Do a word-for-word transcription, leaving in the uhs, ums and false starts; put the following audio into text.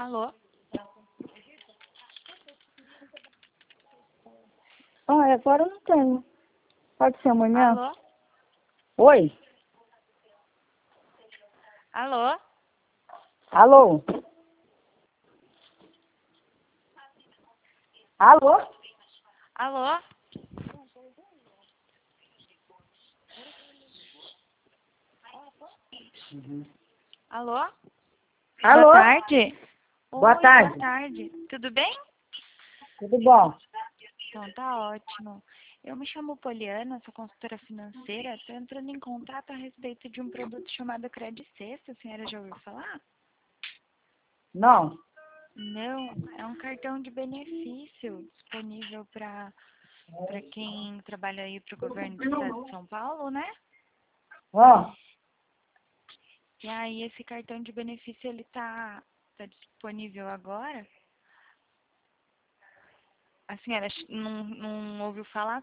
Alô? Ah, agora eu não tenho. Pode ser amanhã? Alô? Oi? Alô? Alô? Alô? Alô? Uhum. Alô? Alô? Boa tarde. Boa Oi, tarde. boa tarde. Tudo bem? Tudo bom? Então tá ótimo. Eu me chamo Poliana, sou consultora financeira. Estou entrando em contato a respeito de um produto chamado Credit Sexta. A senhora já ouviu falar? Não. Não, é um cartão de benefício disponível para para quem trabalha aí para o governo do estado de São Paulo, né? Ó, E aí esse cartão de benefício ele tá, tá disponível agora. A senhora não, não ouviu falar